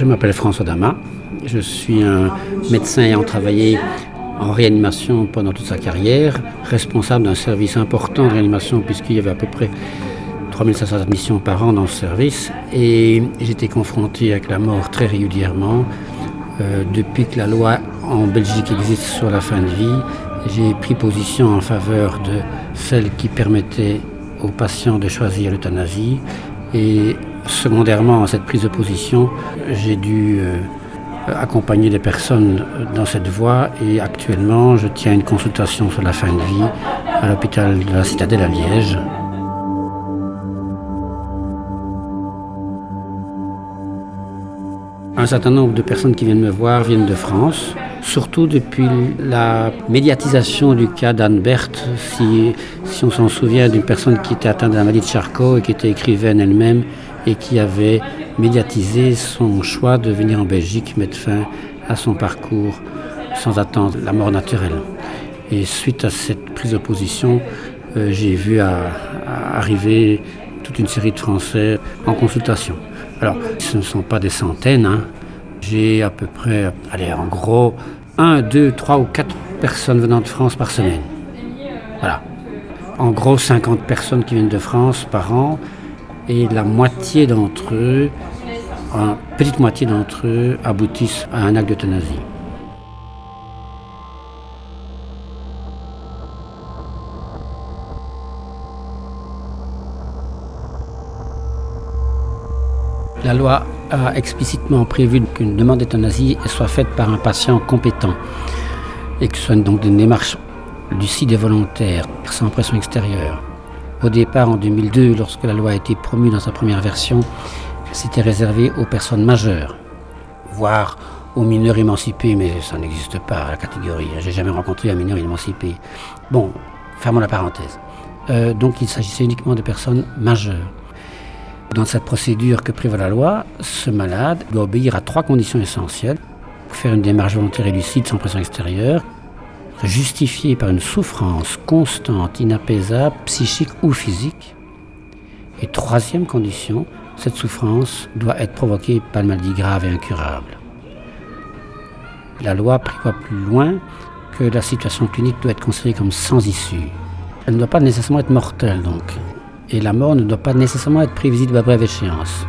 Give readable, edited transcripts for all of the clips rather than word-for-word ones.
Je m'appelle François Damas. Je suis un médecin ayant travaillé en réanimation pendant toute sa carrière, responsable d'un service important de réanimation puisqu'il y avait à peu près 3500 admissions par an dans ce service. Et j'étais confronté avec la mort très régulièrement. Depuis que la loi en Belgique existe sur la fin de vie, j'ai pris position en faveur de celle qui permettait aux patients de choisir l'euthanasie. Et secondairement à cette prise de position, j'ai dû accompagner des personnes dans cette voie et actuellement je tiens une consultation sur la fin de vie à l'hôpital de la Citadelle à Liège. Un certain nombre de personnes qui viennent me voir viennent de France, surtout depuis la médiatisation du cas d'Anne Berthe, si on s'en souvient d'une personne qui était atteinte de la maladie de Charcot et qui était écrivaine elle-même et qui avait médiatisé son choix de venir en Belgique mettre fin à son parcours sans attendre la mort naturelle. Et suite à cette prise de position, j'ai vu arriver toute une série de Français en consultation. Alors, ce ne sont pas des centaines, hein. J'ai à peu près, en gros, 1, 2, 3 ou 4 personnes venant de France par semaine. Voilà. En gros, 50 personnes qui viennent de France par an. Et la moitié d'entre eux, une petite moitié d'entre eux, aboutissent à un acte d'euthanasie. La loi a explicitement prévu qu'une demande d'euthanasie soit faite par un patient compétent et que ce soit donc une démarche lucide et volontaire, sans pression extérieure. Au départ, en 2002, lorsque la loi a été promue dans sa première version, c'était réservé aux personnes majeures, voire aux mineurs émancipés, mais ça n'existe pas, la catégorie. J'ai jamais rencontré un mineur émancipé. Bon, fermons la parenthèse. Donc il s'agissait uniquement de personnes majeures. Dans cette procédure que prévoit la loi, ce malade doit obéir à 3 conditions essentielles pour faire une démarche volontaire et lucide sans pression extérieure, justifiée par une souffrance constante, inapaisable, psychique ou physique. Et 3e condition, cette souffrance doit être provoquée par une maladie grave et incurable. La loi prévoit plus loin que la situation clinique doit être considérée comme sans issue. Elle ne doit pas nécessairement être mortelle donc. Et la mort ne doit pas nécessairement être prévisible à brève échéance.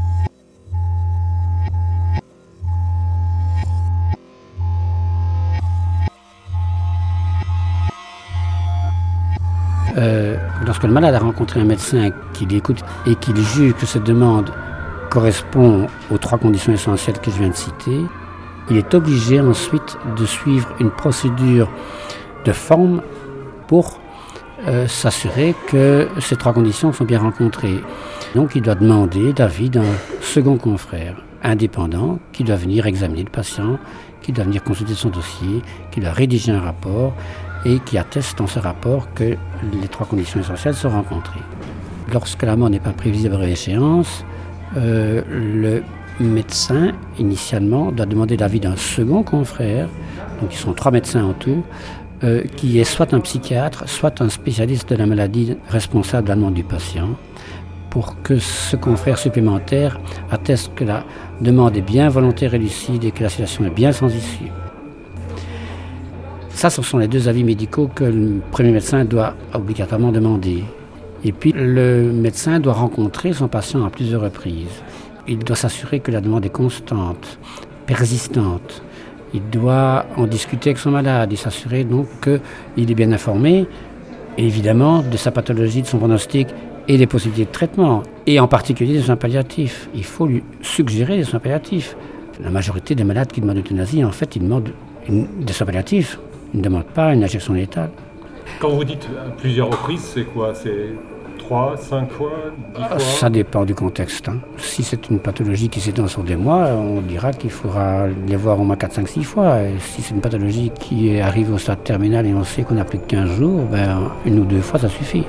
Lorsque le malade a rencontré un médecin qui l'écoute et qui juge que cette demande correspond aux 3 conditions essentielles que je viens de citer, il est obligé ensuite de suivre une procédure de forme pour s'assurer que ces 3 conditions sont bien rencontrées. Donc il doit demander l'avis d'un second confrère indépendant qui doit venir examiner le patient, qui doit venir consulter son dossier, qui doit rédiger un rapport et qui atteste dans ce rapport que les 3 conditions essentielles sont rencontrées. Lorsque la mort n'est pas prévisible à brève échéance, le médecin, initialement, doit demander l'avis d'un second confrère, donc ils sont 3 médecins en tout, qui est soit un psychiatre, soit un spécialiste de la maladie responsable de la demande du patient, pour que ce confrère supplémentaire atteste que la demande est bien volontaire et lucide et que la situation est bien sans issue. Ça, ce sont les 2 avis médicaux que le premier médecin doit obligatoirement demander. Et puis, le médecin doit rencontrer son patient à plusieurs reprises. Il doit s'assurer que la demande est constante, persistante. Il doit en discuter avec son malade et s'assurer donc qu'il est bien informé, évidemment, de sa pathologie, de son pronostic et des possibilités de traitement, et en particulier des soins palliatifs. Il faut lui suggérer des soins palliatifs. La majorité des malades qui demandent l'euthanasie, en fait, ils demandent des soins palliatifs. Ils ne demandent pas une injection létale. Quand vous dites à plusieurs reprises, c'est quoi ? C'est 3, 5 fois, 10 fois ? Ça dépend du contexte. Si c'est une pathologie qui s'étend sur des mois, on dira qu'il faudra les voir au moins 4, 5, 6 fois. Et si c'est une pathologie qui arrive au stade terminal et on sait qu'on n'a plus que 15 jours, 1 ou 2 fois, ça suffit.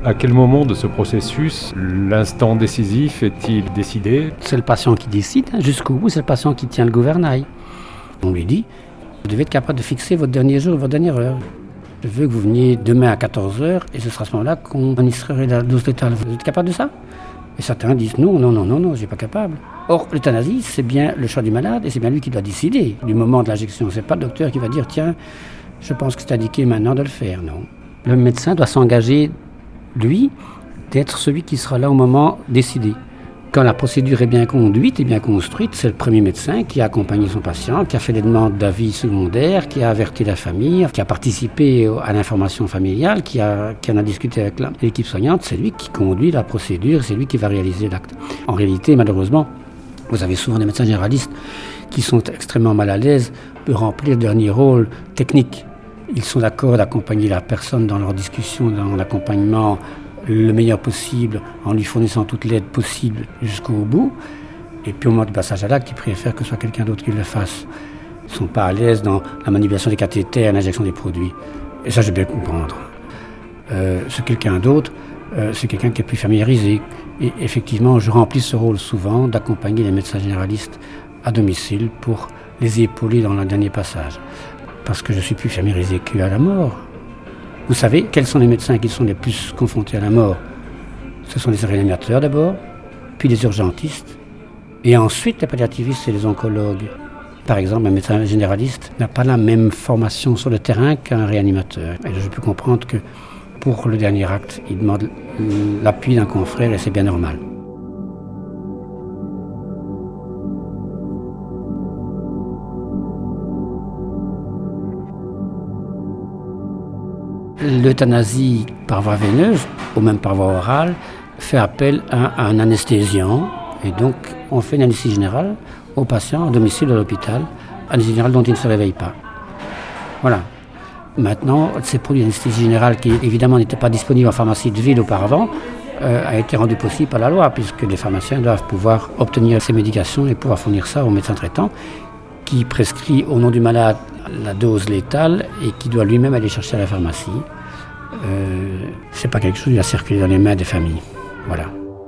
À quel moment de ce processus, l'instant décisif est-il décidé? C'est le patient qui décide, jusqu'au bout, c'est le patient qui tient le gouvernail. On lui dit, vous devez être capable de fixer votre dernier jour, votre dernière heure. Je veux que vous veniez demain à 14h et ce sera à ce moment-là qu'on administrerait la dose létale. Vous êtes capable de ça? Et certains disent non, je ne suis pas capable. Or, l'euthanasie, c'est bien le choix du malade et c'est bien lui qui doit décider du moment de l'injection. Ce n'est pas le docteur qui va dire, tiens, je pense que c'est indiqué maintenant de le faire. Non. Le médecin doit s'engager, lui, d'être celui qui sera là au moment décidé. Quand la procédure est bien conduite et bien construite, c'est le premier médecin qui a accompagné son patient, qui a fait des demandes d'avis secondaires, qui a averti la famille, qui a participé à l'information familiale, qui en a discuté avec l'équipe soignante. C'est lui qui conduit la procédure, c'est lui qui va réaliser l'acte. En réalité, malheureusement, vous avez souvent des médecins généralistes qui sont extrêmement mal à l'aise de remplir le dernier rôle technique. Ils sont d'accord d'accompagner la personne dans leur discussion, dans l'accompagnement le meilleur possible, en lui fournissant toute l'aide possible jusqu'au bout. Et puis au moment du passage à l'acte, ils préfèrent que ce soit quelqu'un d'autre qui le fasse. Ils ne sont pas à l'aise dans la manipulation des cathéters, l'injection des produits. Et ça, je vais bien comprendre. C'est quelqu'un d'autre, c'est quelqu'un qui est plus familiarisé. Et effectivement, je remplis ce rôle souvent d'accompagner les médecins généralistes à domicile pour les épauler dans le dernier passage. Parce que je suis plus familiarisé qu'à la mort. Vous savez, quels sont les médecins qui sont les plus confrontés à la mort? Ce sont les réanimateurs d'abord, puis les urgentistes, et ensuite les palliativistes et les oncologues. Par exemple, un médecin généraliste n'a pas la même formation sur le terrain qu'un réanimateur. Et je peux comprendre que pour le dernier acte, il demande l'appui d'un confrère et c'est bien normal. L'euthanasie par voie veineuse, ou même par voie orale, fait appel à un anesthésiant. Et donc, on fait une anesthésie générale au patient à domicile à l'hôpital, anesthésie générale dont il ne se réveille pas. Voilà. Maintenant, ces produits d'anesthésie générale, qui évidemment n'étaient pas disponibles en pharmacie de ville auparavant, a été rendu possible par la loi, puisque les pharmaciens doivent pouvoir obtenir ces médications et pouvoir fournir ça au médecin traitant, qui prescrit au nom du malade la dose létale et qui doit lui-même aller chercher à la pharmacie. C'est pas quelque chose qui va circuler dans les mains des familles. Voilà.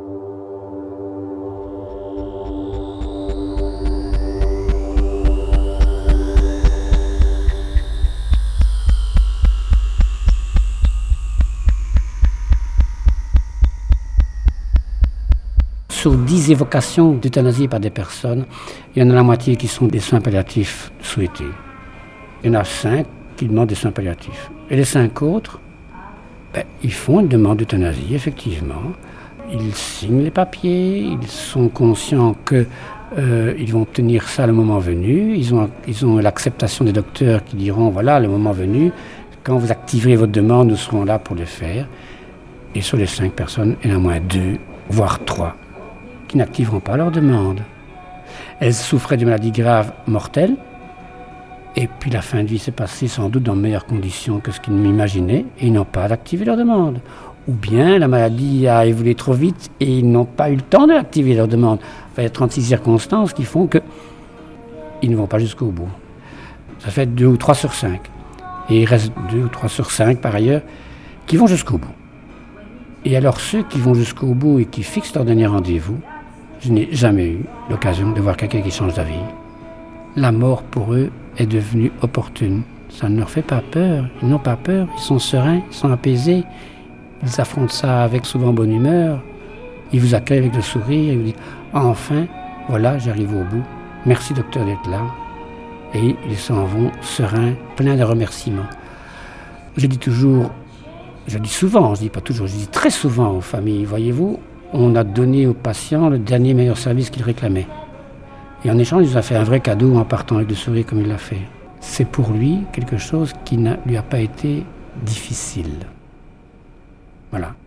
Sur 10 évocations d'euthanasie par des personnes, il y en a la moitié qui sont des soins palliatifs souhaités. Il y en a 5 qui demandent des soins palliatifs. Et les 5 autres, ils font une demande d'euthanasie, effectivement. Ils signent les papiers, ils sont conscients qu'ils vont obtenir ça le moment venu. Ils ont l'acceptation des docteurs qui diront, voilà, le moment venu, quand vous activerez votre demande, nous serons là pour le faire. Et sur les 5 personnes, il y en a moins 2, voire 3, qui n'activeront pas leur demande. Elles souffraient de maladies graves mortelles, et puis la fin de vie s'est passée sans doute dans de meilleures conditions que ce qu'ils m'imaginaient, et ils n'ont pas activé leur demande. Ou bien la maladie a évolué trop vite et ils n'ont pas eu le temps d'activer leur demande. Enfin, il y a 36 circonstances qui font qu'ils ne vont pas jusqu'au bout. Ça fait 2 ou 3 sur 5. Et il reste 2 ou 3 sur 5 par ailleurs qui vont jusqu'au bout. Et alors ceux qui vont jusqu'au bout et qui fixent leur dernier rendez-vous, je n'ai jamais eu l'occasion de voir quelqu'un qui change d'avis. La mort pour eux est devenue opportune. Ça ne leur fait pas peur. Ils n'ont pas peur. Ils sont sereins, ils sont apaisés. Ils affrontent ça avec souvent bonne humeur. Ils vous accueillent avec le sourire. Ils vous disent « Enfin, voilà, j'arrive au bout. Merci docteur d'être là. » Et ils s'en vont sereins, pleins de remerciements. Je dis souvent, je dis pas toujours, je dis très souvent aux familles, voyez-vous, on a donné aux patients le dernier meilleur service qu'ils réclamaient. Et en échange, il nous a fait un vrai cadeau en partant avec le sourire comme il l'a fait. C'est pour lui quelque chose qui ne lui a pas été difficile. Voilà.